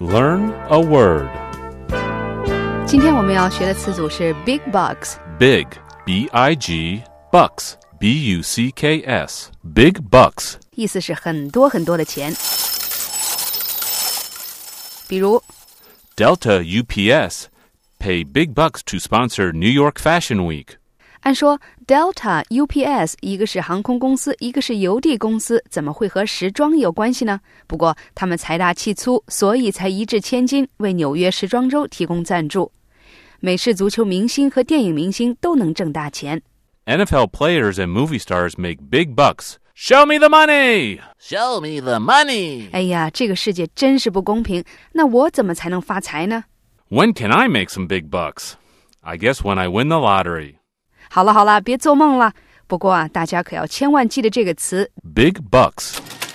Learn a word. 今天我们要学的词组是 big bucks. Big, B-I-G, bucks, B-U-C-K-S. Big bucks. 意思是很多很多的钱。比如 Delta UPS pay big bucks to sponsor New York Fashion Week. 按说 Delta UPS 一个是航空公司，一个是邮递公司，怎么会和时装有关系呢？不过他们财大气粗，所以才一掷千金为纽约时装周提供赞助。美式足球明星和电影明星都能挣大钱。 NFL players and movie stars make big bucks. Show me the money! Show me the money! 哎呀，这个世界真是不公平，那我怎么才能发财呢？ When can I make some big bucks? I guess when I win the lottery. 好了，别做梦了。不过大家可要千万记得这个词 Big bucks.